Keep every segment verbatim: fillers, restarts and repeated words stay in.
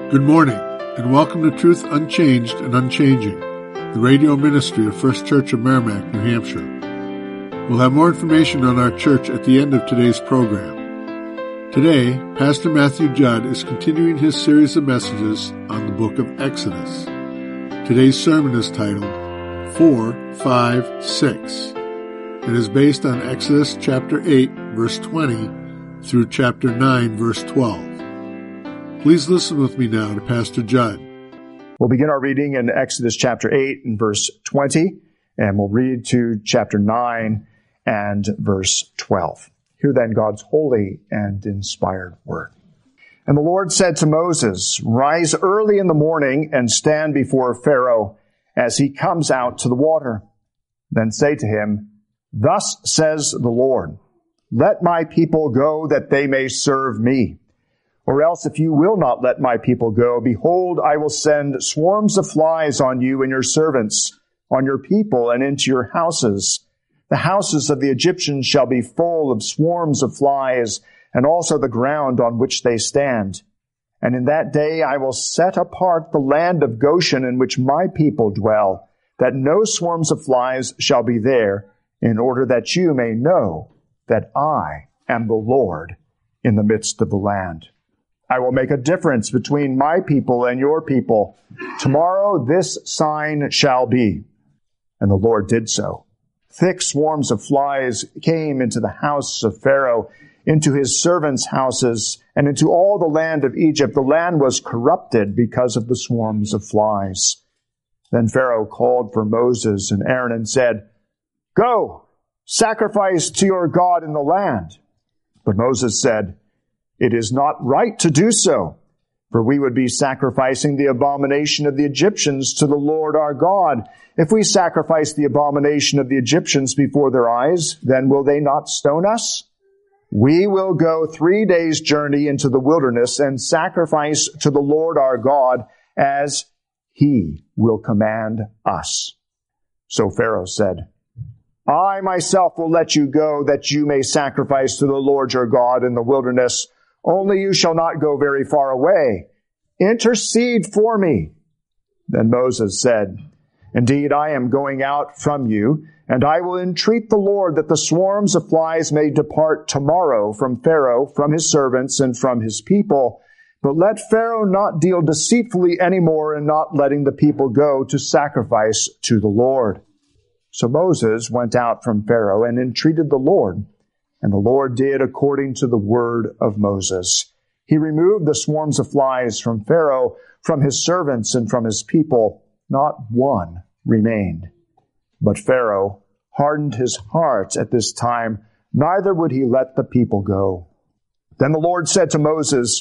Good morning, and welcome to Truth Unchanged and Unchanging, the radio ministry of First Church of Merrimack, New Hampshire. We'll have more information on our church at the end of today's program. Today, Pastor Matthew Judd is continuing his series of messages on the book of Exodus. Today's sermon is titled four, five, six, and is based on Exodus chapter eight, verse twenty, through chapter nine, verse twelve. Please listen with me now to Pastor Judd. We'll begin our reading in Exodus chapter eight and verse twenty, and we'll read to chapter nine and verse twelve. Hear then God's holy and inspired word. And the Lord said to Moses, "Rise early in the morning and stand before Pharaoh as he comes out to the water. Then say to him, 'Thus says the Lord, let my people go that they may serve me. Or else if you will not let my people go, behold, I will send swarms of flies on you and your servants, on your people and into your houses. The houses of the Egyptians shall be full of swarms of flies, and also the ground on which they stand. And in that day I will set apart the land of Goshen in which my people dwell, that no swarms of flies shall be there, in order that you may know that I am the Lord in the midst of the land. I will make a difference between my people and your people. Tomorrow this sign shall be." And the Lord did so. Thick swarms of flies came into the house of Pharaoh, into his servants' houses, and into all the land of Egypt. The land was corrupted because of the swarms of flies. Then Pharaoh called for Moses and Aaron and said, "Go, sacrifice to your God in the land." But Moses said, "It is not right to do so, for we would be sacrificing the abomination of the Egyptians to the Lord our God. If we sacrifice the abomination of the Egyptians before their eyes, then will they not stone us? We will go three days' journey into the wilderness and sacrifice to the Lord our God as he will command us." So Pharaoh said, "I myself will let you go, that you may sacrifice to the Lord your God in the wilderness. Only you shall not go very far away. Intercede for me." Then Moses said, "Indeed, I am going out from you, and I will entreat the Lord that the swarms of flies may depart tomorrow from Pharaoh, from his servants, and from his people. But let Pharaoh not deal deceitfully any more in not letting the people go to sacrifice to the Lord." So Moses went out from Pharaoh and entreated the Lord. And the Lord did according to the word of Moses. He removed the swarms of flies from Pharaoh, from his servants, and from his people. Not one remained. But Pharaoh hardened his heart at this time, neither would he let the people go. Then the Lord said to Moses,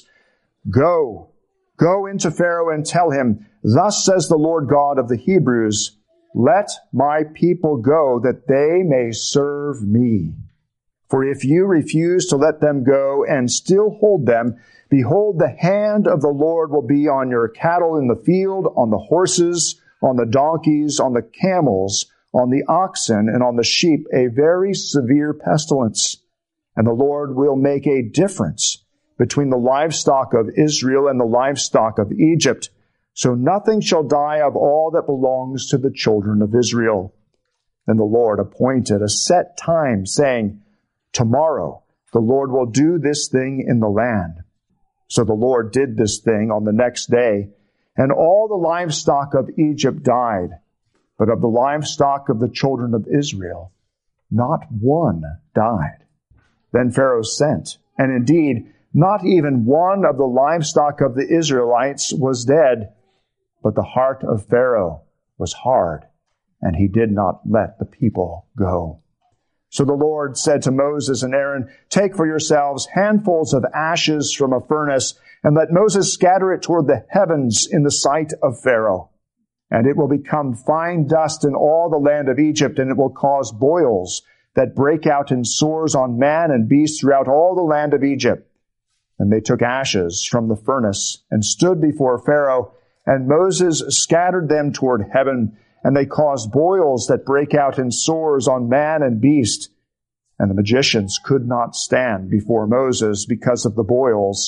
"Go, go into Pharaoh and tell him, 'Thus says the Lord God of the Hebrews, let my people go that they may serve me. For if you refuse to let them go and still hold them, behold, the hand of the Lord will be on your cattle in the field, on the horses, on the donkeys, on the camels, on the oxen, and on the sheep, a very severe pestilence. And the Lord will make a difference between the livestock of Israel and the livestock of Egypt. So nothing shall die of all that belongs to the children of Israel." Then the Lord appointed a set time, saying, "Tomorrow the Lord will do this thing in the land." So the Lord did this thing on the next day, and all the livestock of Egypt died. But of the livestock of the children of Israel, not one died. Then Pharaoh sent, and indeed, not even one of the livestock of the Israelites was dead. But the heart of Pharaoh was hard, and he did not let the people go. So the Lord said to Moses and Aaron, "Take for yourselves handfuls of ashes from a furnace, and let Moses scatter it toward the heavens in the sight of Pharaoh. And it will become fine dust in all the land of Egypt, and it will cause boils that break out in sores on man and beast throughout all the land of Egypt." And they took ashes from the furnace and stood before Pharaoh, and Moses scattered them toward heaven, and they caused boils that break out in sores on man and beast. And the magicians could not stand before Moses because of the boils,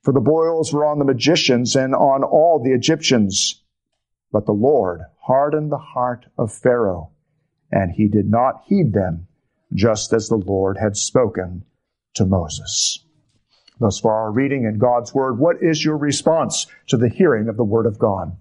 For the boils were on the magicians and on all the Egyptians. But the Lord hardened the heart of Pharaoh, and he did not heed them, just as the Lord had spoken to Moses. Thus far our reading in God's Word. What is your response to the hearing of the Word of God?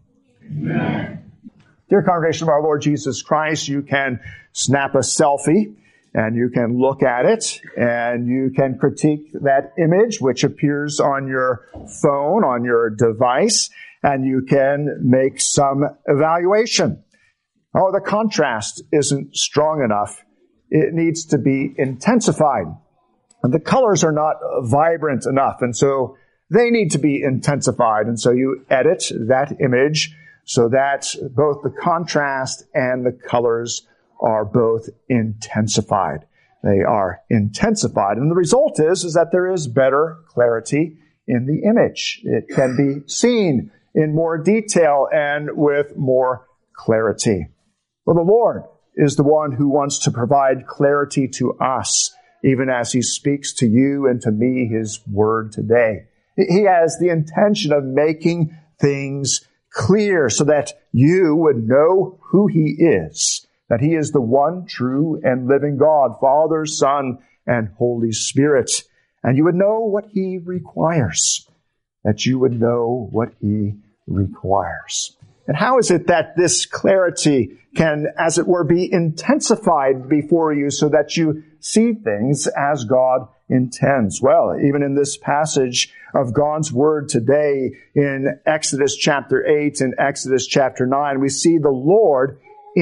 Amen. Dear congregation of our Lord Jesus Christ, you can snap a selfie and you can look at it and you can critique that image which appears on your phone, on your device, and you can make some evaluation. Oh, the contrast isn't strong enough. It needs to be intensified. And the colors are not vibrant enough, and so they need to be intensified. And so you edit that image so that both the contrast and the colors are both intensified. They are intensified. And the result is, is that there is better clarity in the image. It can be seen in more detail and with more clarity. Well, the Lord is the one who wants to provide clarity to us, even as He speaks to you and to me His Word today. He has the intention of making things clear so that you would know who He is, that He is the one true and living God, Father, Son, and Holy Spirit. And you would know what He requires, that you would know what He requires. And how is it that this clarity can, as it were, be intensified before you so that you see things as God intends? Well, even in this passage of God's Word today in Exodus chapter eight and Exodus chapter nine, we see the Lord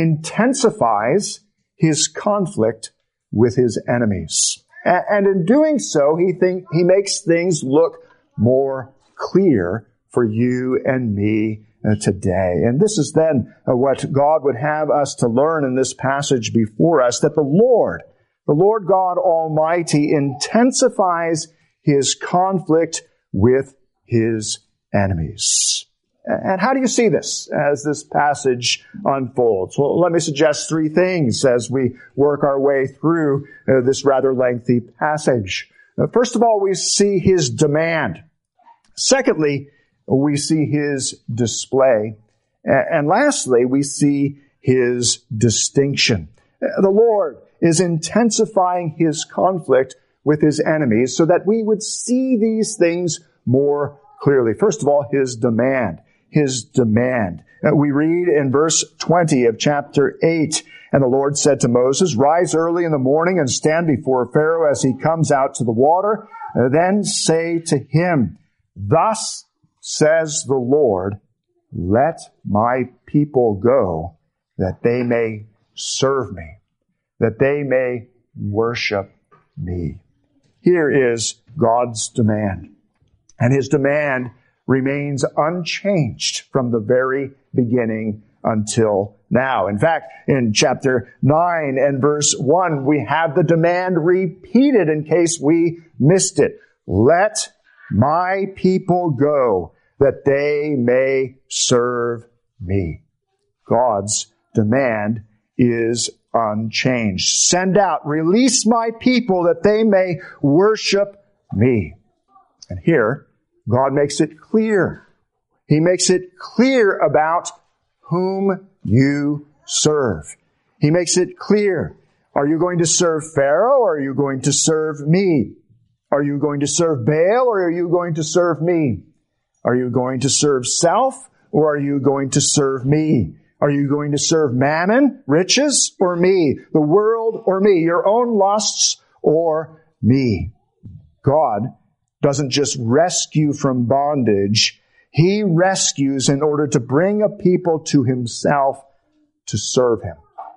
intensifies His conflict with His enemies. And in doing so, He think, He makes things look more clear for you and me today. And this is then what God would have us to learn in this passage before us, that the Lord, the Lord God Almighty, intensifies His conflict with His enemies. And how do you see this as this passage unfolds? Well, let me suggest three things as we work our way through uh, this rather lengthy passage. Uh, first of all, we see His demand. Secondly, we see His display. And lastly, we see His distinction. The Lord is intensifying His conflict with His enemies so that we would see these things more clearly. First of all, His demand. His demand. We read in verse twenty of chapter eight, "And the Lord said to Moses, Rise early in the morning and stand before Pharaoh as he comes out to the water. Then say to him, Thus says the Lord, let my people go, that they may serve me, that they may worship me." Here is God's demand. And His demand remains unchanged from the very beginning until now. In fact, in chapter nine and verse one, we have the demand repeated in case we missed it. Let my people go, that they may serve me. God's demand is unchanged. Send out, release my people that they may worship me. And here, God makes it clear. He makes it clear about whom you serve. He makes it clear. Are you going to serve Pharaoh or are you going to serve me? Are you going to serve Baal or are you going to serve me? Are you going to serve self or are you going to serve me? Are you going to serve mammon, riches, or me? The world or me? Your own lusts or me? God doesn't just rescue from bondage. He rescues in order to bring a people to Himself to serve Him,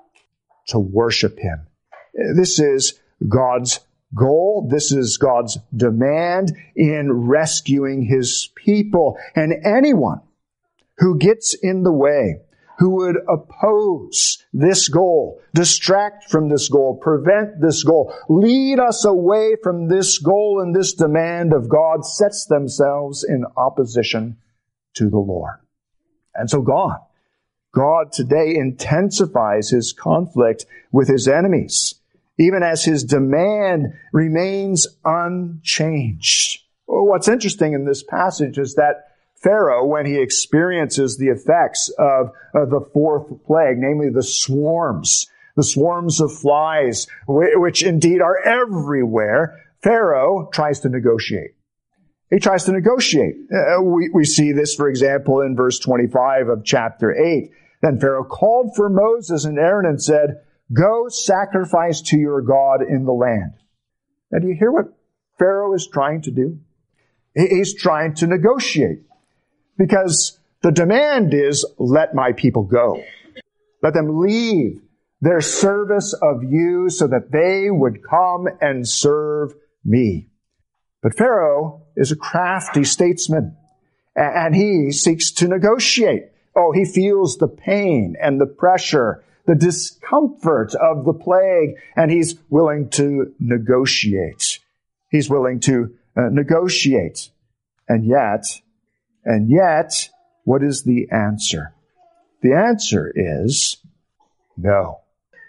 to worship Him. This is God's goal. This is God's demand in rescuing His people. And anyone who gets in the way, who would oppose this goal, distract from this goal, prevent this goal, lead us away from this goal and this demand of God, sets themselves in opposition to the Lord. And so God, God today intensifies His conflict with His enemies, even as His demand remains unchanged. What's interesting in this passage is that Pharaoh, when he experiences the effects of, of the fourth plague, namely the swarms, the swarms of flies, which indeed are everywhere, Pharaoh tries to negotiate. He tries to negotiate. Uh, we, we see this, for example, in verse twenty-five of chapter eight. Then Pharaoh called for Moses and Aaron and said, "Go sacrifice to your God in the land." Now, do you hear what Pharaoh is trying to do? He's trying to negotiate. Because the demand is, let my people go. Let them leave their service of you so that they would come and serve me. But Pharaoh is a crafty statesman, and he seeks to negotiate. Oh, he feels the pain and the pressure, the discomfort of the plague, and he's willing to negotiate. He's willing to uh, negotiate. And yet, and yet, what is the answer? The answer is no.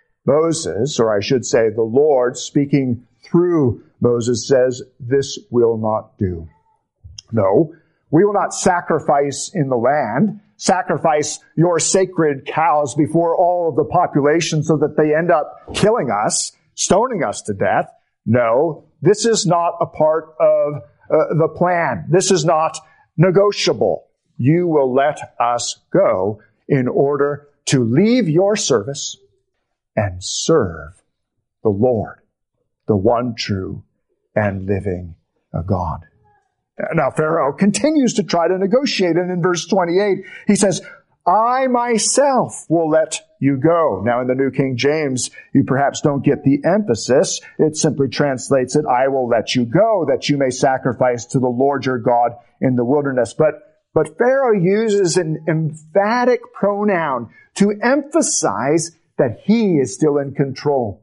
Moses, or I should say the Lord, speaking through Moses, says, this will not do. No, we will not sacrifice in the land, sacrifice your sacred cows before all of the population so that they end up killing us, stoning us to death. No, this is not a part of uh, the plan. This is not negotiable. You will let us go in order to leave your service and serve the Lord, the one true and living God. Now, Pharaoh continues to try to negotiate, and in verse twenty-eight, he says, I myself will let you go. Now, in the New King James, you perhaps don't get the emphasis. It simply translates it, I will let you go, that you may sacrifice to the Lord your God in the wilderness. But, but Pharaoh uses an emphatic pronoun to emphasize that he is still in control.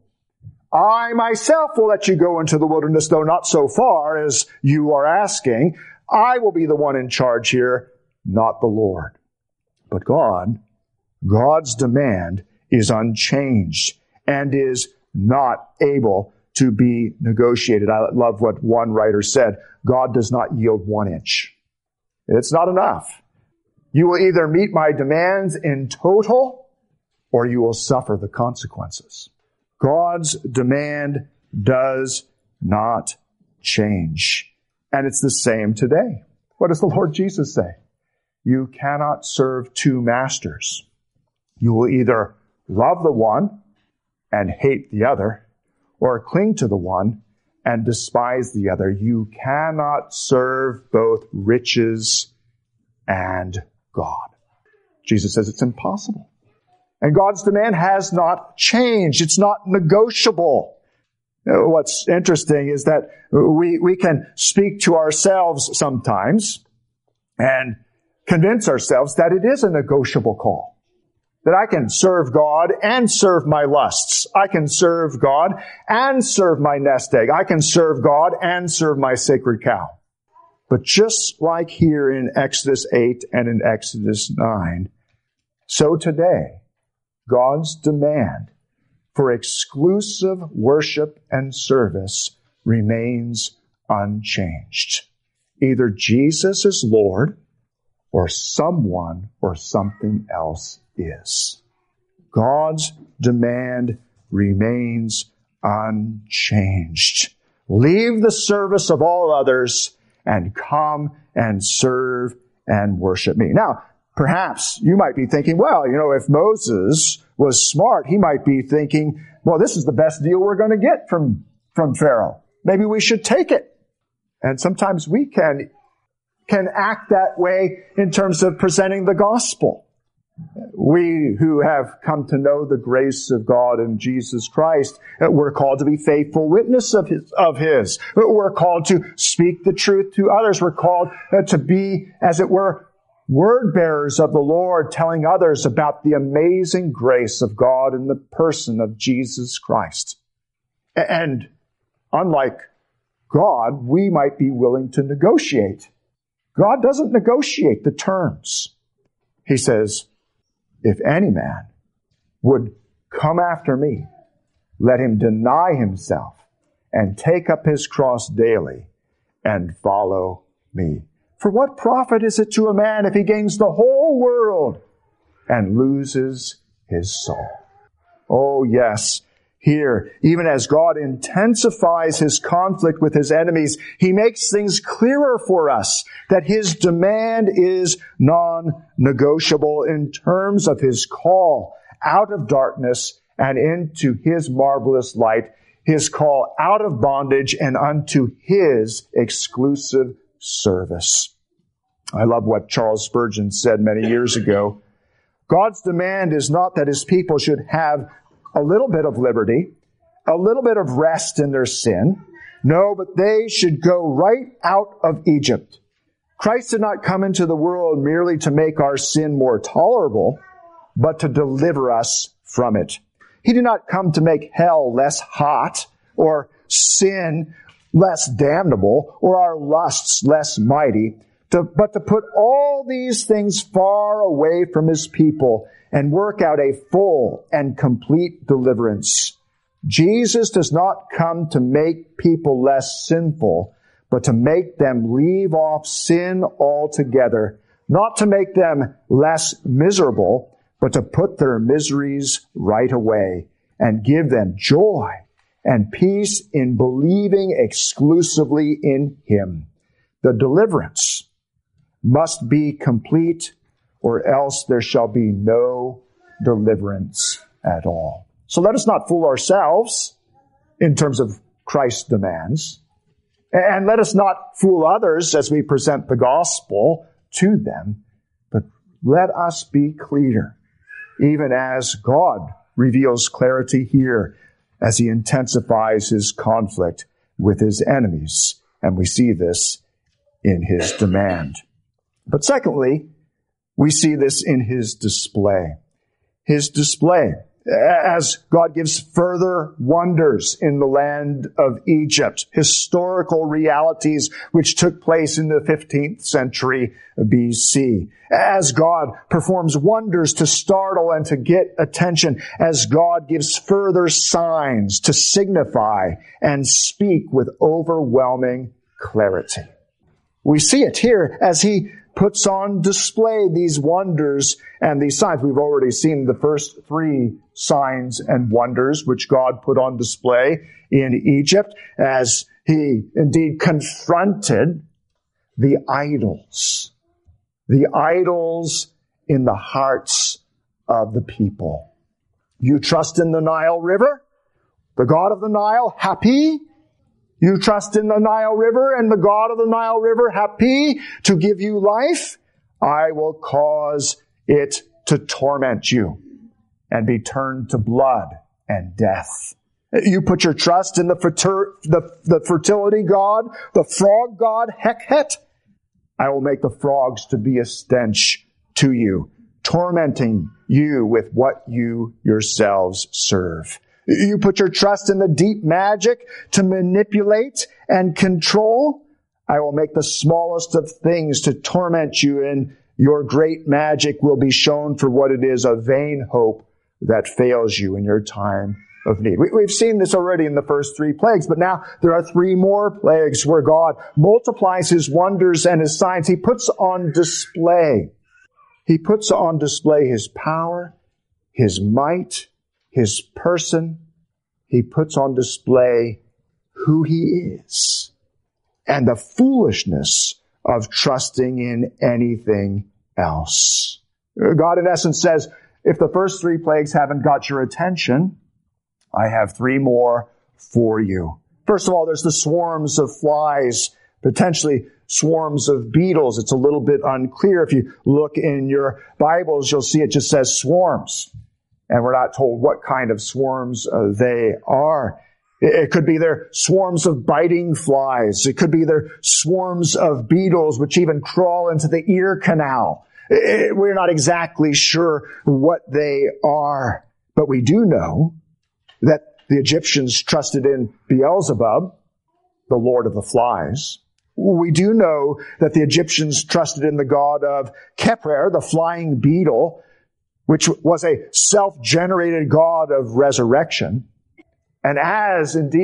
I myself will let you go into the wilderness, though not so far as you are asking. I will be the one in charge here, not the Lord. But God, God's demand is unchanged and is not able to be negotiated. I love what one writer said. God does not yield one inch. It's not enough. You will either meet my demands in total, or you will suffer the consequences. God's demand does not change. And it's the same today. What does the Lord Jesus say? You cannot serve two masters. You will either love the one and hate the other, or cling to the one and despise the other. You cannot serve both riches and God. Jesus says it's impossible. And God's demand has not changed. It's not negotiable. What's interesting is that we, we can speak to ourselves sometimes and convince ourselves that it is a negotiable call. That I can serve God and serve my lusts. I can serve God and serve my nest egg. I can serve God and serve my sacred cow. But just like here in Exodus eight and in Exodus nine, so today, God's demand for exclusive worship and service remains unchanged. Either Jesus is Lord, or someone or something else is. God's demand remains unchanged. Leave the service of all others and come and serve and worship me. Now, perhaps you might be thinking, well, you know, if Moses was smart, he might be thinking, well, this is the best deal we're going to get from, from Pharaoh. Maybe we should take it. And sometimes we can, can act that way in terms of presenting the gospel. We who have come to know the grace of God in Jesus Christ, we're called to be faithful witness of His, of His. We're called to speak the truth to others. We're called to be, as it were, word bearers of the Lord, telling others about the amazing grace of God in the person of Jesus Christ. And unlike God, we might be willing to negotiate. God doesn't negotiate the terms. He says, if any man would come after me, let him deny himself and take up his cross daily and follow me. For what profit is it to a man if he gains the whole world and loses his soul? Oh, yes. Here, even as God intensifies his conflict with his enemies, he makes things clearer for us that his demand is non-negotiable in terms of his call out of darkness and into his marvelous light, his call out of bondage and unto his exclusive service. I love what Charles Spurgeon said many years ago. God's demand is not that his people should have a little bit of liberty, a little bit of rest in their sin. No, but they should go right out of Egypt. Christ did not come into the world merely to make our sin more tolerable, but to deliver us from it. He did not come to make hell less hot, or sin less damnable, or our lusts less mighty, to, but to put all these things far away from his people and work out a full and complete deliverance. Jesus does not come to make people less sinful, but to make them leave off sin altogether, not to make them less miserable, but to put their miseries right away and give them joy and peace in believing exclusively in him. The deliverance must be complete, or else there shall be no deliverance at all. So let us not fool ourselves in terms of Christ's demands. And let us not fool others as we present the gospel to them. But let us be clear, even as God reveals clarity here as he intensifies his conflict with his enemies. And we see this in his demand. But secondly, we see this in his display. His display, as God gives further wonders in the land of Egypt, historical realities which took place in the fifteenth century B C. As God performs wonders to startle and to get attention, as God gives further signs to signify and speak with overwhelming clarity. We see it here as he puts on display these wonders and these signs. We've already seen the first three signs and wonders which God put on display in Egypt as he indeed confronted the idols, the idols in the hearts of the people. You trust in the Nile River, the God of the Nile, happy? You trust in the Nile River and the God of the Nile River, happy to give you life? I will cause it to torment you and be turned to blood and death. You put your trust in the, fertir- the, the fertility god, the frog god, Hekhet. I will make the frogs to be a stench to you, tormenting you with what you yourselves serve. You put your trust in the deep magic to manipulate and control. I will make the smallest of things to torment you, and your great magic will be shown for what it is, a vain hope that fails you in your time of need. We, we've seen this already in the first three plagues, but now there are three more plagues where God multiplies his wonders and his signs. He puts on display. He puts on display his power, his might, his person. He puts on display who he is and the foolishness of trusting in anything else. God, in essence, says, if the first three plagues haven't got your attention, I have three more for you. First of all, there's the swarms of flies, potentially swarms of beetles. It's a little bit unclear. If you look in your Bibles, you'll see it just says swarms. And we're not told what kind of swarms uh, they are. It, it could be their swarms of biting flies. It could be their swarms of beetles, which even crawl into the ear canal. It, we're not exactly sure what they are. But we do know that the Egyptians trusted in Beelzebub, the Lord of the Flies. We do know that the Egyptians trusted in the god of Kheprer, the flying beetle, which was a self-generated god of resurrection. And as indeed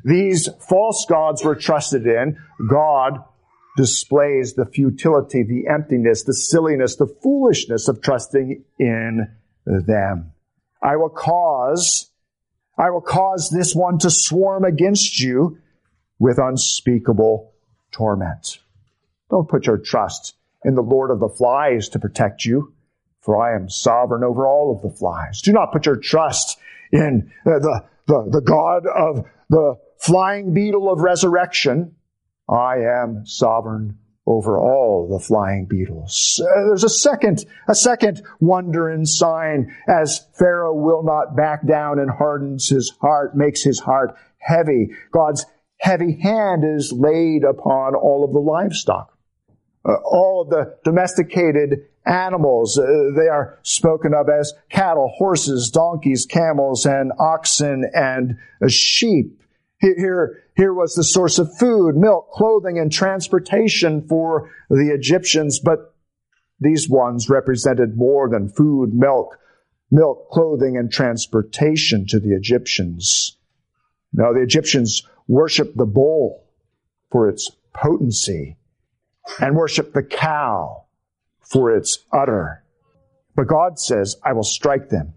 these false gods were trusted in, God displays the futility, the emptiness, the silliness, the foolishness of trusting in them. I will cause, I will cause this one to swarm against you with unspeakable torment. Don't put your trust in the Lord of the flies to protect you, for I am sovereign over all of the flies. Do not put your trust in uh, the, the, the God of the flying beetle of resurrection. I am sovereign over all the flying beetles. Uh, there's a second, a second wonder and sign as Pharaoh will not back down and hardens his heart, makes his heart heavy. God's heavy hand is laid upon all of the livestock. Uh, all of the domesticated animals, uh, they are spoken of as cattle, horses, donkeys, camels, and oxen, and uh, sheep. Here, here was the source of food, milk, clothing, and transportation for the Egyptians, but these ones represented more than food, milk, milk, clothing, and transportation to the Egyptians. No, the Egyptians worshiped the bull for its potency and worshiped the cow for its udder. But God says, I will strike them.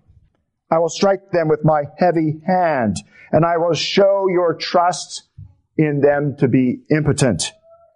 I will strike them with my heavy hand, and I will show your trust in them to be impotent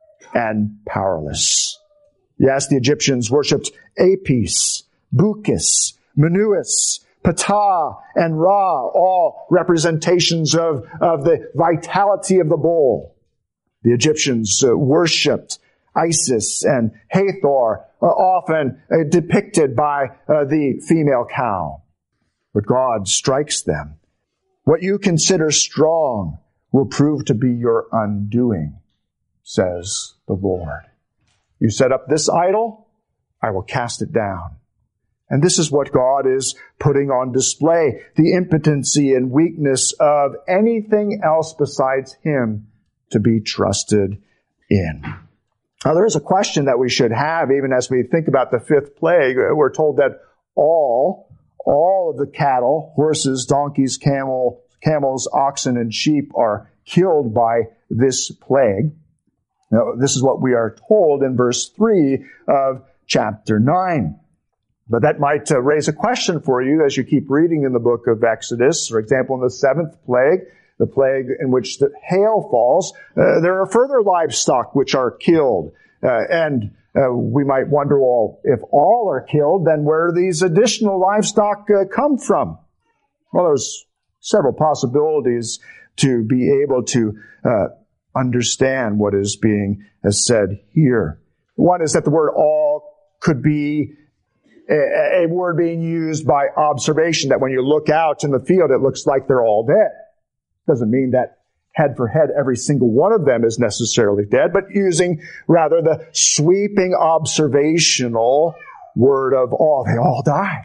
and powerless. Yes, the Egyptians worshipped Apis, Bukis, Menuis, Ptah, and Ra, all representations of, of the vitality of the bull. The Egyptians uh, worshipped Isis and Hathor, uh, often uh, depicted by uh, the female cow. But God strikes them. What you consider strong will prove to be your undoing, says the Lord. You set up this idol, I will cast it down. And this is what God is putting on display, the impotency and weakness of anything else besides Him to be trusted in. Now, there is a question that we should have even as we think about the fifth plague. We're told that all All of the cattle, horses, donkeys, camel, camels, oxen, and sheep are killed by this plague. Now, this is what we are told in verse three of chapter nine. But that might uh, raise a question for you as you keep reading in the book of Exodus. For example, in the seventh plague, the plague in which the hail falls, uh, there are further livestock which are killed. Uh, and Uh, we might wonder, well, if all are killed, then where do these additional livestock uh, come from? Well, there's several possibilities to be able to uh, understand what is being uh, said here. One is that the word all could be a, a word being used by observation, that when you look out in the field, it looks like they're all dead. Doesn't mean that head for head, every single one of them is necessarily dead, but using rather the sweeping observational word of all. They all died.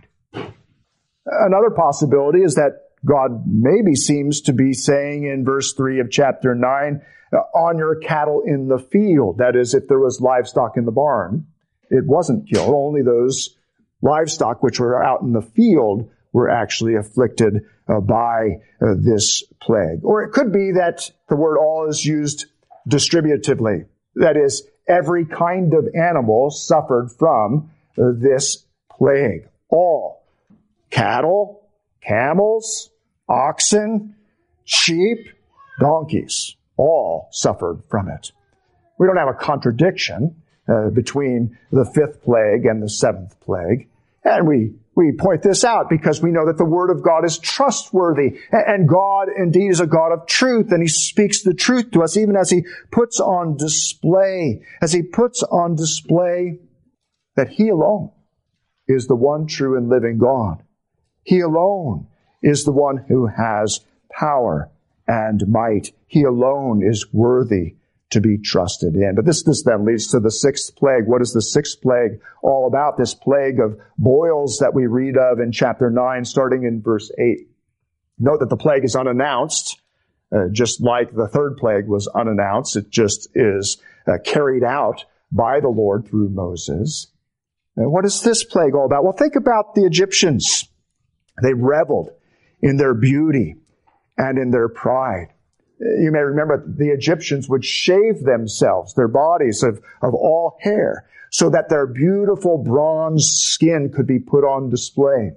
Another possibility is that God maybe seems to be saying in verse three of chapter nine, on your cattle in the field. That is, if there was livestock in the barn, it wasn't killed. Only those livestock which were out in the field were actually afflicted uh, by uh, this plague. Or it could be that the word all is used distributively. That is, every kind of animal suffered from uh, this plague. All. Cattle, camels, oxen, sheep, donkeys, all suffered from it. We don't have a contradiction uh, between the fifth plague and the seventh plague. And we We point this out because we know that the Word of God is trustworthy. And God indeed is a God of truth, and He speaks the truth to us even as He puts on display, as He puts on display that He alone is the one true and living God. He alone is the one who has power and might. He alone is worthy to be trusted in. But this, this then leads to the sixth plague. What is the sixth plague all about? This plague of boils that we read of in chapter nine, starting in verse eight. Note that the plague is unannounced, uh, just like the third plague was unannounced. It just is uh, carried out by the Lord through Moses. And what is this plague all about? Well, think about the Egyptians. They reveled in their beauty and in their pride. You may remember the Egyptians would shave themselves, their bodies of, of all hair, so that their beautiful bronze skin could be put on display.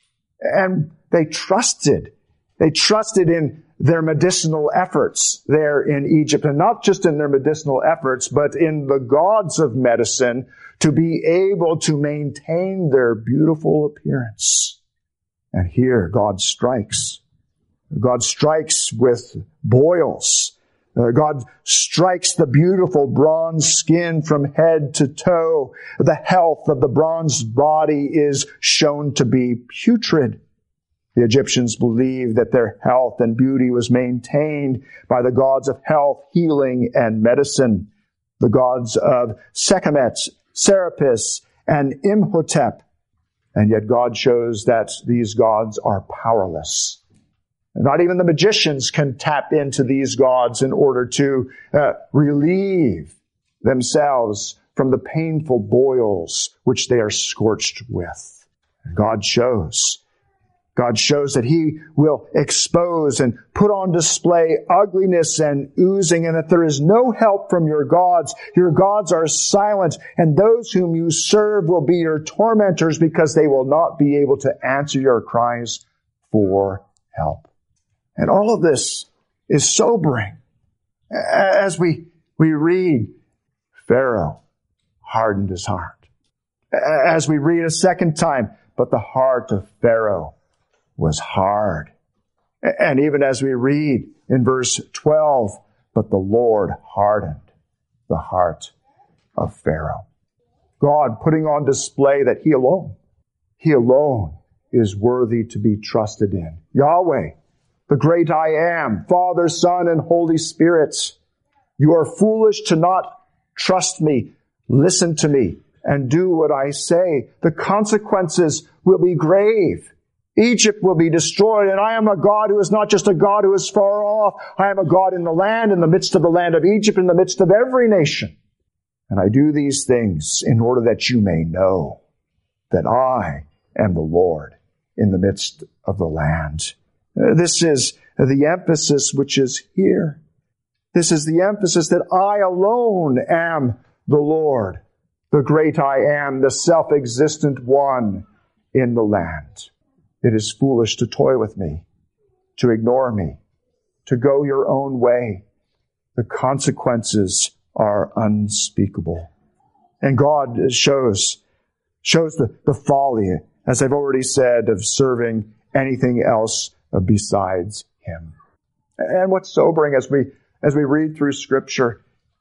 And they trusted. They trusted in their medicinal efforts there in Egypt, and not just in their medicinal efforts, but in the gods of medicine to be able to maintain their beautiful appearance. And here God strikes. God strikes with boils. Uh, God strikes the beautiful bronze skin from head to toe. The health of the bronze body is shown to be putrid. The Egyptians believed that their health and beauty was maintained by the gods of health, healing, and medicine, the gods of Sekhmet, Serapis, and Imhotep. And yet God shows that these gods are powerless. Not even the magicians can tap into these gods in order to uh, relieve themselves from the painful boils which they are scorched with. God shows. God shows that He will expose and put on display ugliness and oozing, and that there is no help from your gods. Your gods are silent, and those whom you serve will be your tormentors, because they will not be able to answer your cries for help. And all of this is sobering. As we, we read, Pharaoh hardened his heart. As we read a second time, but the heart of Pharaoh was hard. And even as we read in verse twelve, but the Lord hardened the heart of Pharaoh. God putting on display that He alone, He alone is worthy to be trusted in. Yahweh, the great I am, Father, Son, and Holy Spirit. You are foolish to not trust me. Listen to me and do what I say. The consequences will be grave. Egypt will be destroyed, and I am a God who is not just a God who is far off. I am a God in the land, in the midst of the land of Egypt, in the midst of every nation. And I do these things in order that you may know that I am the Lord in the midst of the land. This is the emphasis which is here. This is the emphasis that I alone am the Lord, the great I am, the self-existent one in the land. It is foolish to toy with me, to ignore me, to go your own way. The consequences are unspeakable. And God shows, shows the, the folly, as I've already said, of serving anything else besides Him. And what's sobering as we, as we read through Scripture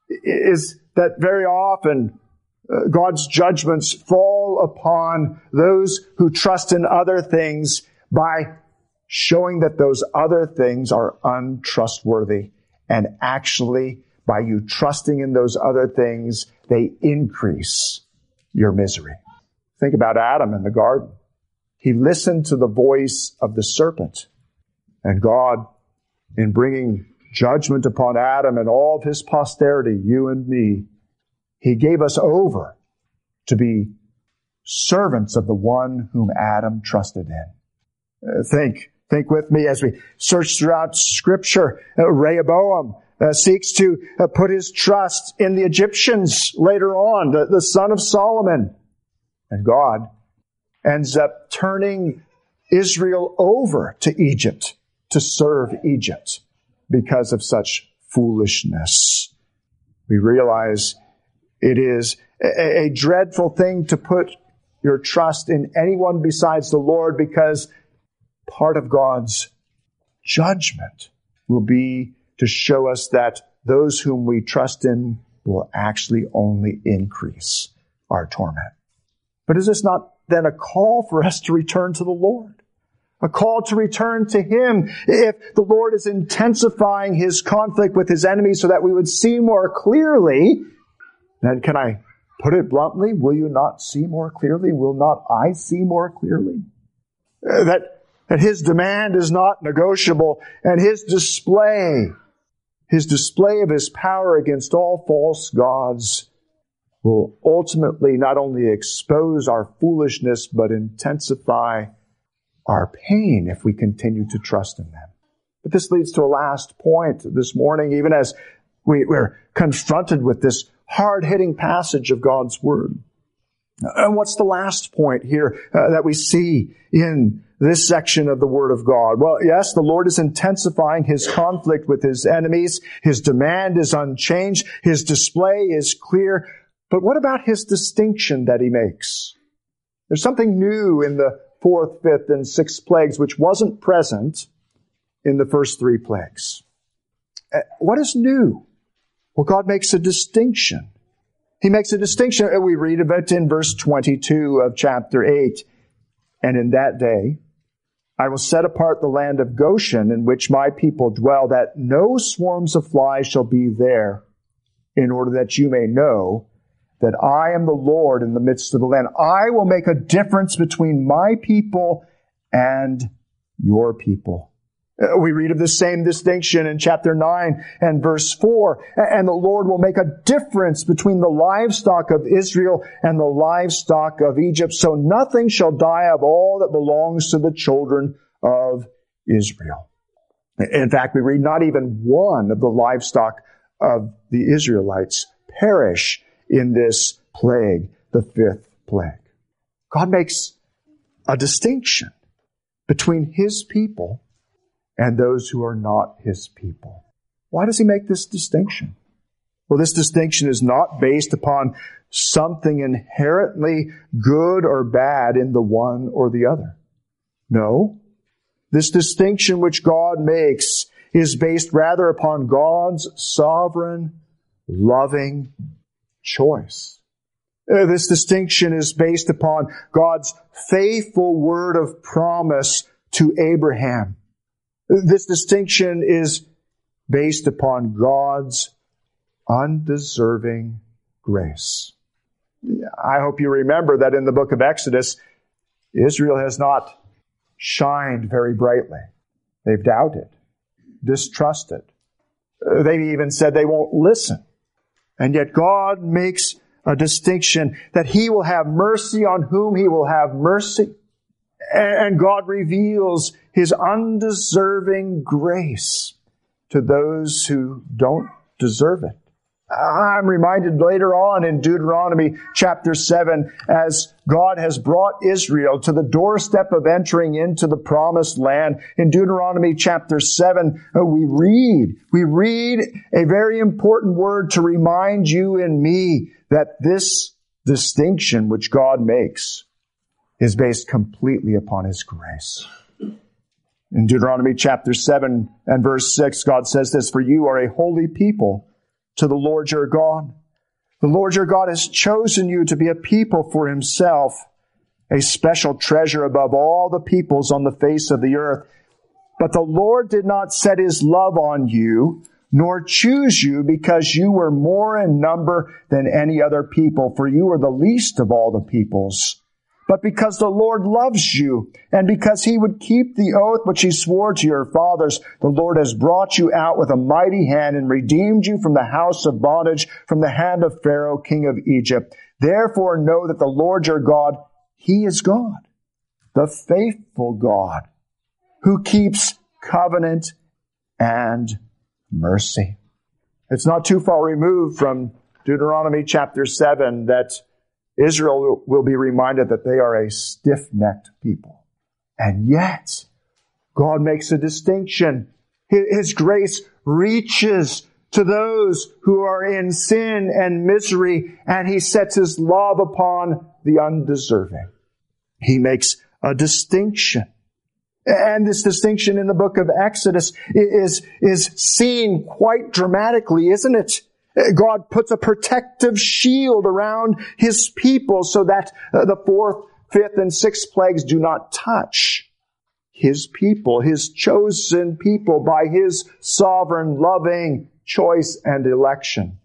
is that very often uh, God's judgments fall upon those who trust in other things by showing that those other things are untrustworthy. And actually, by you trusting in those other things, they increase your misery. Think about Adam in the garden. He listened to the voice of the serpent. And God, in bringing judgment upon Adam and all of his posterity, you and me, He gave us over to be servants of the one whom Adam trusted in. Uh, think, think with me as we search throughout Scripture. Uh, Rehoboam uh, seeks to uh, put his trust in the Egyptians later on, the, the son of Solomon. And God ends up turning Israel over to Egypt to serve Egypt because of such foolishness. We realize it is a, a dreadful thing to put your trust in anyone besides the Lord, because part of God's judgment will be to show us that those whom we trust in will actually only increase our torment. But is this not then a call for us to return to the Lord? A call to return to Him. If the Lord is intensifying His conflict with His enemies so that we would see more clearly, then can I put it bluntly? Will you not see more clearly? Will not I see more clearly? Uh, that, that His demand is not negotiable, and His display, His display of His power against all false gods will ultimately not only expose our foolishness, but intensify our pain if we continue to trust in them. But this leads to a last point this morning, even as we, we're confronted with this hard-hitting passage of God's Word. And what's the last point here uh, that we see in this section of the Word of God? Well, yes, the Lord is intensifying His conflict with His enemies. His demand is unchanged. His display is clear. But what about His distinction that He makes? There's something new in the fourth, fifth, and sixth plagues which wasn't present in the first three plagues. Uh, what is new? Well, God makes a distinction. He makes a distinction. We read of it in verse twenty-two of chapter eight. And in that day, I will set apart the land of Goshen in which my people dwell, that no swarms of flies shall be there, in order that you may know that I am the Lord in the midst of the land. I will make a difference between my people and your people. We read of the same distinction in chapter nine and verse four. And the Lord will make a difference between the livestock of Israel and the livestock of Egypt. So nothing shall die of all that belongs to the children of Israel. In fact, we read not even one of the livestock of the Israelites perish in this plague, the fifth plague. God makes a distinction between His people and those who are not His people. Why does He make this distinction? Well, this distinction is not based upon something inherently good or bad in the one or the other. No. This distinction which God makes is based rather upon God's sovereign, loving choice. Uh, this distinction is based upon God's faithful word of promise to Abraham. This distinction is based upon God's undeserving grace. I hope you remember that in the book of Exodus, Israel has not shined very brightly. They've doubted, distrusted. They've even said they won't listen. And yet God makes a distinction that He will have mercy on whom He will have mercy. And God reveals His undeserving grace to those who don't deserve it. I'm reminded later on in Deuteronomy chapter seven, as God has brought Israel to the doorstep of entering into the promised land. In Deuteronomy chapter seven, we read, we read a very important word to remind you and me that this distinction which God makes is based completely upon His grace. In Deuteronomy chapter seven and verse six, God says this, "For you are a holy people to the Lord your God. The Lord your God has chosen you to be a people for Himself, a special treasure above all the peoples on the face of the earth. But the Lord did not set His love on you, nor choose you because you were more in number than any other people, for you were the least of all the peoples. But because the Lord loves you, and because He would keep the oath which He swore to your fathers, the Lord has brought you out with a mighty hand and redeemed you from the house of bondage, from the hand of Pharaoh, king of Egypt. Therefore know that the Lord your God, He is God, the faithful God, who keeps covenant and mercy." It's not too far removed from Deuteronomy chapter seven that Israel will be reminded that they are a stiff-necked people. And yet, God makes a distinction. His grace reaches to those who are in sin and misery, and He sets His love upon the undeserving. He makes a distinction. And this distinction in the book of Exodus is, is seen quite dramatically, isn't it? God puts a protective shield around His people so that the fourth, fifth, and sixth plagues do not touch His people, His chosen people by His sovereign, loving choice and election.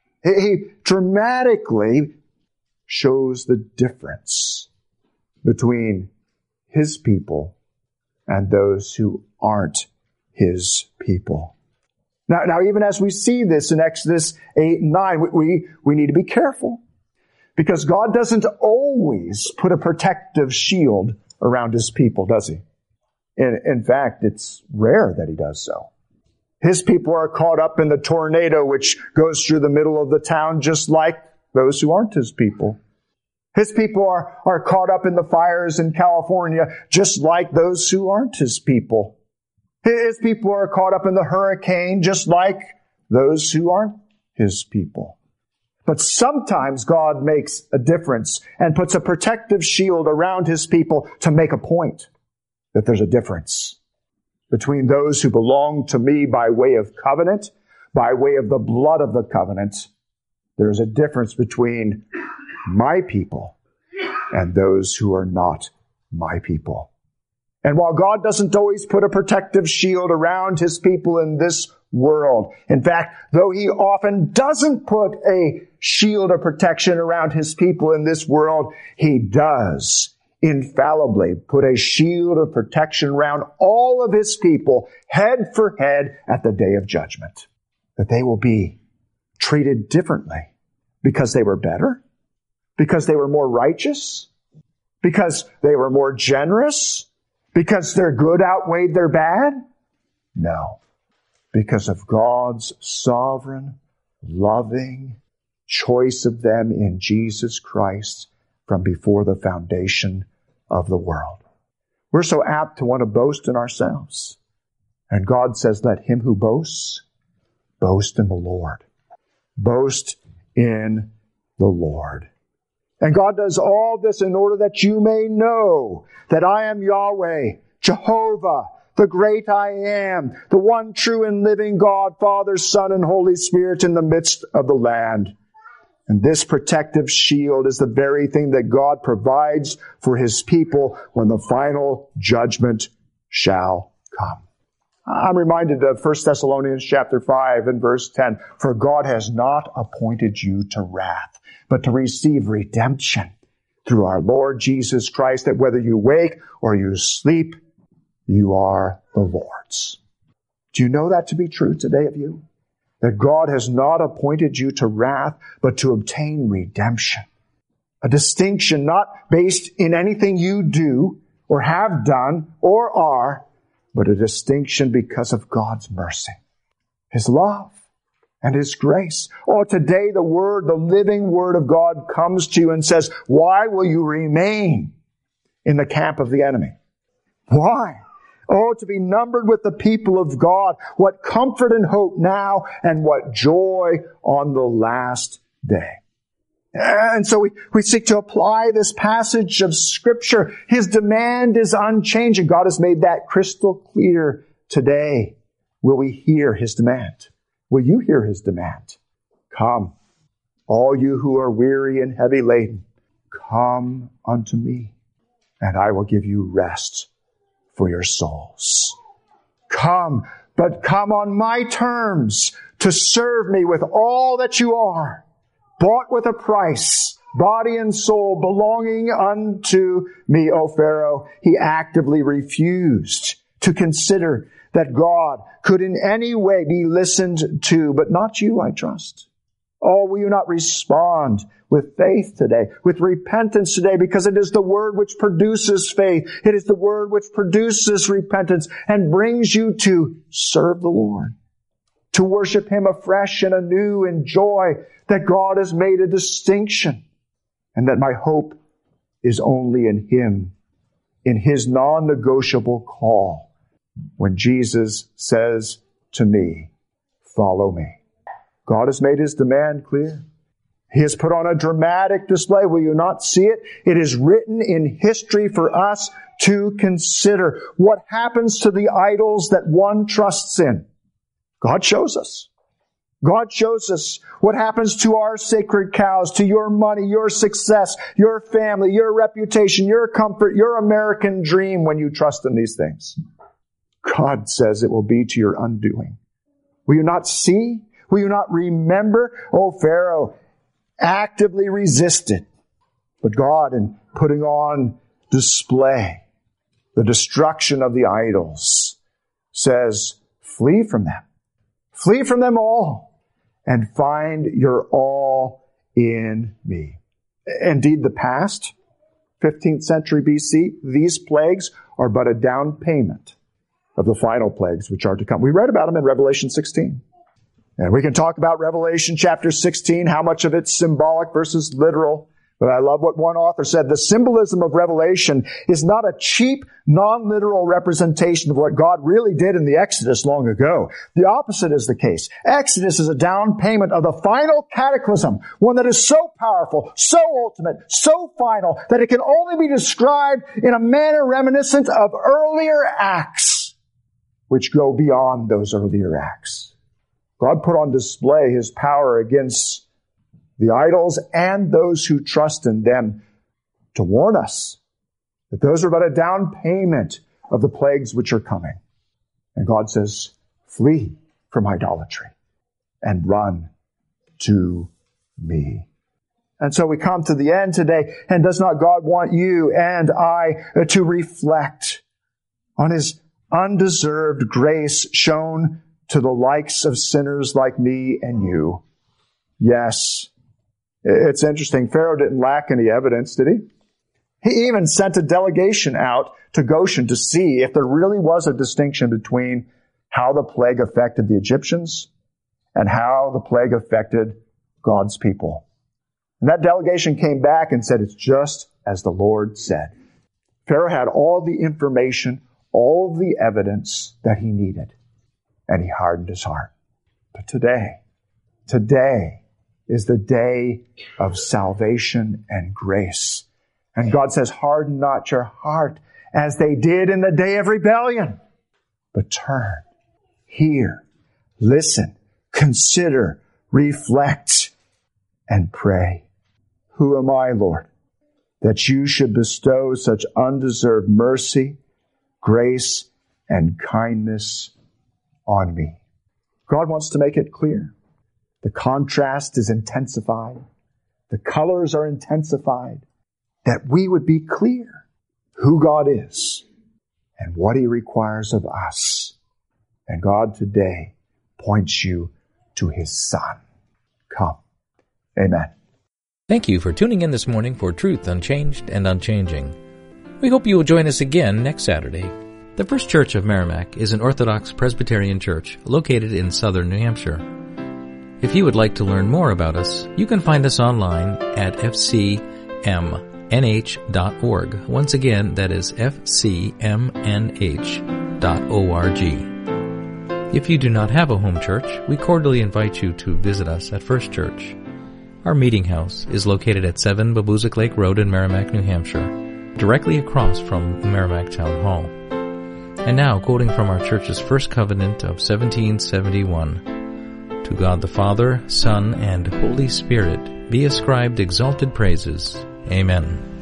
He dramatically shows the difference between His people and those who aren't His people. Now, now, even as we see this in Exodus eight and nine, we, we, we need to be careful. Because God doesn't always put a protective shield around His people, does He? In, in fact, it's rare that he does so. His people are caught up in the tornado which goes through the middle of the town, just like those who aren't his people. His people are, are caught up in the fires in California, just like those who aren't his people. His people are caught up in the hurricane, just like those who aren't his people. But sometimes God makes a difference and puts a protective shield around his people to make a point that there's a difference between those who belong to me by way of covenant, by way of the blood of the covenant. There's a difference between my people and those who are not my people. And while God doesn't always put a protective shield around his people in this world, in fact, though he often doesn't put a shield of protection around his people in this world, he does infallibly put a shield of protection around all of his people, head for head, at the day of judgment. That they will be treated differently because they were better, because they were more righteous, because they were more generous, because their good outweighed their bad? No. Because of God's sovereign, loving choice of them in Jesus Christ from before the foundation of the world. We're so apt to want to boast in ourselves. And God says, let him who boasts, boast in the Lord. Boast in the Lord. And God does all this in order that you may know that I am Yahweh, Jehovah, the great I am, the one true and living God, Father, Son, and Holy Spirit in the midst of the land. And this protective shield is the very thing that God provides for his people when the final judgment shall come. I'm reminded of First Thessalonians chapter five and verse ten. For God has not appointed you to wrath, but to receive redemption through our Lord Jesus Christ, that whether you wake or you sleep, you are the Lord's. Do you know that to be true today of you? That God has not appointed you to wrath, but to obtain redemption. A distinction not based in anything you do or have done or are, but a distinction because of God's mercy, his love, and his grace. Oh, today the word, the living word of God comes to you and says, why will you remain in the camp of the enemy? Why? Oh, to be numbered with the people of God. What comfort and hope now, and what joy on the last day. And so we, we seek to apply this passage of Scripture. His demand is unchanging. God has made that crystal clear today. Will we hear his demand? Will you hear his demand? Come, all you who are weary and heavy laden, come unto me, and I will give you rest for your souls. Come, but come on my terms to serve me with all that you are, bought with a price, body and soul belonging unto me, O Pharaoh. He actively refused to consider that God could in any way be listened to, but not you, I trust. Oh, will you not respond with faith today, with repentance today, because it is the word which produces faith. It is the word which produces repentance and brings you to serve the Lord, to worship him afresh and anew in joy that God has made a distinction and that my hope is only in him, in his non-negotiable call when Jesus says to me, follow me. God has made his demand clear. He has put on a dramatic display. Will you not see it? It is written in history for us to consider. What happens to the idols that one trusts in? God shows us. God shows us what happens to our sacred cows, to your money, your success, your family, your reputation, your comfort, your American dream when you trust in these things. God says it will be to your undoing. Will you not see? Will you not remember? Oh, Pharaoh actively resisted. But God, in putting on display the destruction of the idols, says, flee from them. Flee from them all and find your all in me. Indeed, the past, fifteenth century B C, these plagues are but a down payment of the final plagues which are to come. We read about them in Revelation sixteen. And we can talk about Revelation chapter sixteen, how much of it's symbolic versus literal. But I love what one author said. The symbolism of Revelation is not a cheap, non-literal representation of what God really did in the Exodus long ago. The opposite is the case. Exodus is a down payment of the final cataclysm, one that is so powerful, so ultimate, so final, that it can only be described in a manner reminiscent of earlier acts, which go beyond those earlier acts. God put on display His power against the idols and those who trust in them to warn us that those are but a down payment of the plagues which are coming. And God says, flee from idolatry and run to me. And so we come to the end today, and does not God want you and I to reflect on His undeserved grace shown to the likes of sinners like me and you? Yes. It's interesting. Pharaoh didn't lack any evidence, did he? He even sent a delegation out to Goshen to see if there really was a distinction between how the plague affected the Egyptians and how the plague affected God's people. And that delegation came back and said, it's just as the Lord said. Pharaoh had all the information, all the evidence that he needed, and he hardened his heart. But today, today, is the day of salvation and grace. And God says, harden not your heart as they did in the day of rebellion, but turn, hear, listen, consider, reflect, and pray. Who am I, Lord, that you should bestow such undeserved mercy, grace, and kindness on me? God wants to make it clear. The contrast is intensified. The colors are intensified. That we would be clear who God is and what He requires of us. And God today points you to His Son. Come. Amen. Thank you for tuning in this morning for Truth Unchanged and Unchanging. We hope you will join us again next Saturday. The First Church of Merrimack is an Orthodox Presbyterian church located in southern New Hampshire. If you would like to learn more about us, you can find us online at f c m n h dot org. Once again, that is f c m n h dot org. If you do not have a home church, we cordially invite you to visit us at First Church. Our meeting house is located at seven Babuzik Lake Road in Merrimack, New Hampshire, directly across from the Merrimack Town Hall. And now, quoting from our church's first covenant of seventeen seventy-one, to God the Father, Son, and Holy Spirit be ascribed exalted praises. Amen.